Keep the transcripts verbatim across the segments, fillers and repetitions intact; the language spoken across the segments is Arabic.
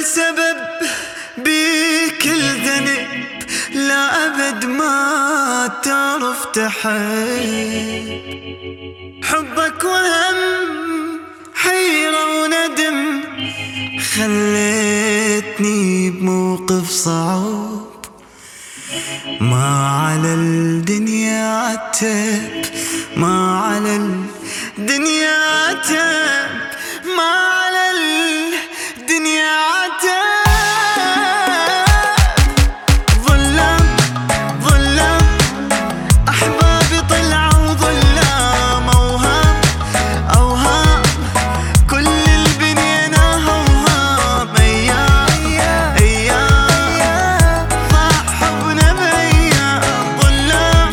سبب بكل ذنب، لا أبد ما تعرف تحب. حبك وهم حيرة وندم، خليتني بموقف صعب. ما على الدنيا عتب، ما على الدنيا عتب، ما على الدنيا عتب. ظلام ظلام أحبابي طلعوا ظلام، أوهام أوهام كل البنينا هوهام. أيام أيام ضاع حبنا بأيام. ظلام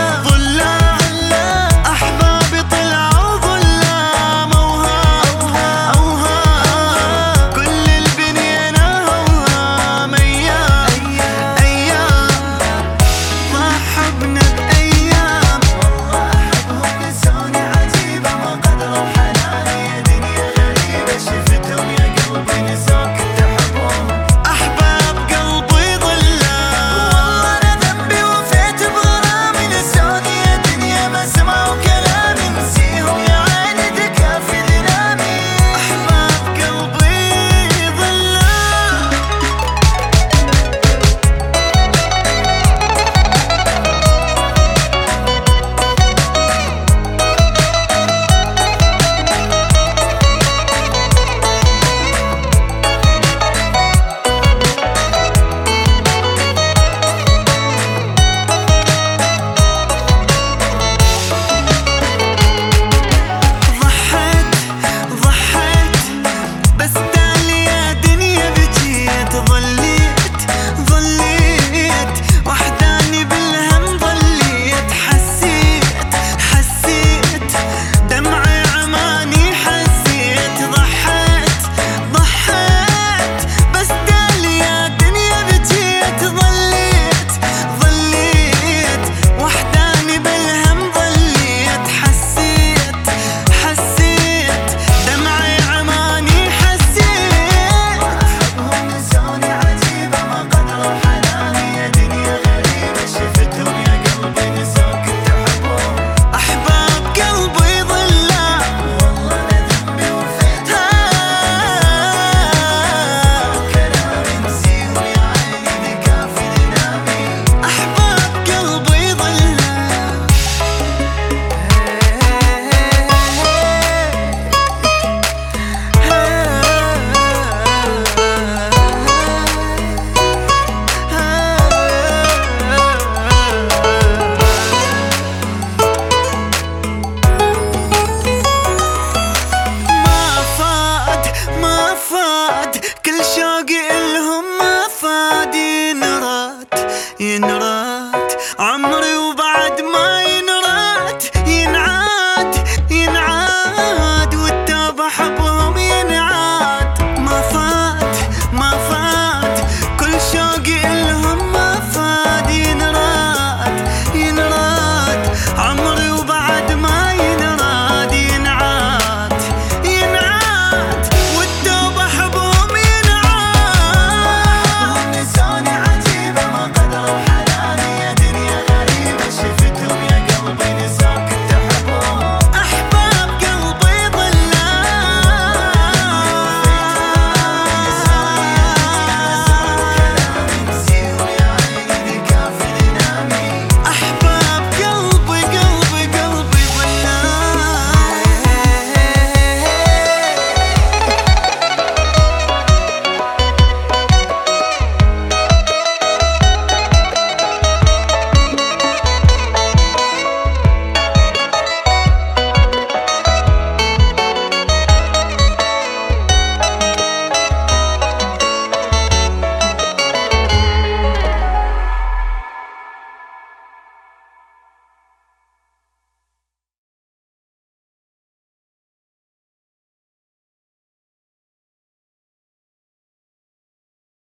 ظلام أحبابي طلعوا ظلام، أوهام أوهام كل البنينا هوهام. أيام أيام ضاع حبنا بأيام. والله أحبهم نسوني عجيبة، ما قدروا حناني يا دنيا غريبة. شفتهم يا قلبي نسوك كنت أحبهم، أحباب قلبي ظلام. والله أنا ذنبي وفيت بغرامي، نسوني يا دنيا ما سمعوا كلامي. نسيهم يا عيني تكافي ذنامي، أحباب قلبي ظلام. ضحيت ضحيت بس تالي يا دنيا بجيت. ظليت ظليت وحداني بالهم، ظليت حسيت حسيت دمعي عماني حسيت. ضحيت ضحيت بس تالي يا دنيا بجيت. ظليت ظليت وحداني بالهم، ظليت حسيت حسيت دمعي عماني حسيت. أحبهم نسوني عجيبة، ما قدروا حناني يا دنيا غريبة. شفتهم يا قلبي نسوك كنت أحبهم، أحباب قلبي ظلام. والله أنا ذنبي وفيت كلامي. نسيهم يا عيني نكافي ذنامي، أحباب قلبي ظلام. ما فاد ما فاد كل شوقي